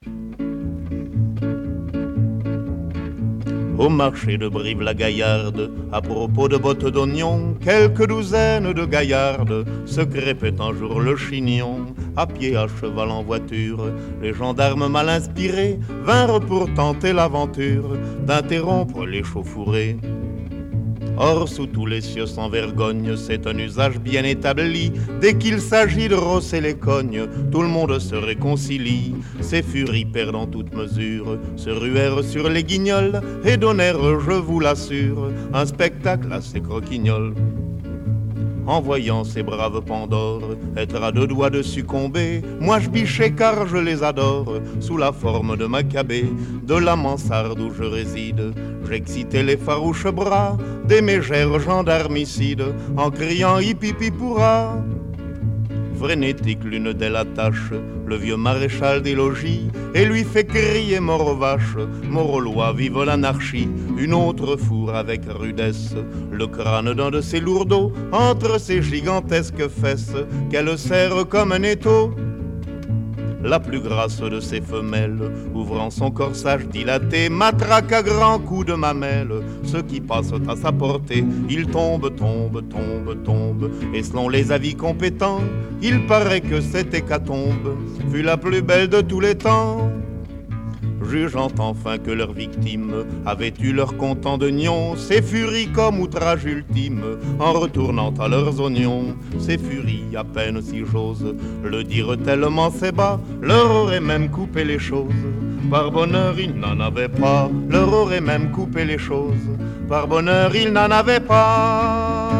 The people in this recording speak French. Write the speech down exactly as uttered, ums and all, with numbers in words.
Au marché de Brive-la-Gaillarde, à propos de bottes d'oignons, quelques douzaines de gaillardes se crêpaient un jour le chignon. À pied, à cheval, en voiture, les gendarmes mal inspirés vinrent pour tenter l'aventure d'interrompre l'échauffourée. Or, sous tous les cieux sans vergogne, c'est un usage bien établi. Dès qu'il s'agit de rosser les cognes, tout le monde se réconcilie. Ces furies perdant toute mesure se ruèrent sur les guignols et donnèrent, je vous l'assure, un spectacle assez croquignol. En voyant ces braves Pandores être à deux doigts de succomber, moi je bichais car je les adore, sous la forme de Maccabée. De la mansarde où je réside, j'excitais les farouches bras des mégères gendarmicides, en criant hip-hip-hip-hourra. Frénétique, l'une d'elles attache le vieux maréchal des logis et lui fait crier mort aux vaches, mort aux lois, vive l'anarchie. Une autre fourre avec rudesse le crâne d'un de ses lourdeaux entre ses gigantesques fesses qu'elle serre comme un étau. La plus grasse de ses femelles, ouvrant son corsage dilaté, matraque à grands coups de mamelle ceux qui passent à sa portée. Il tombe, tombe, tombe, tombe, et selon les avis compétents, il paraît que cette hécatombe fut la plus belle de tous les temps. Jugeant enfin que leurs victimes avaient eu leur content de nions, ces furies comme outrage ultime, en retournant à leurs oignons, ces furies, à peine si j'ose le dire tellement c'est bas, leur auraient même coupé les choses. Par bonheur, ils n'en avaient pas, leur auraient même coupé les choses. Par bonheur, ils n'en avaient pas.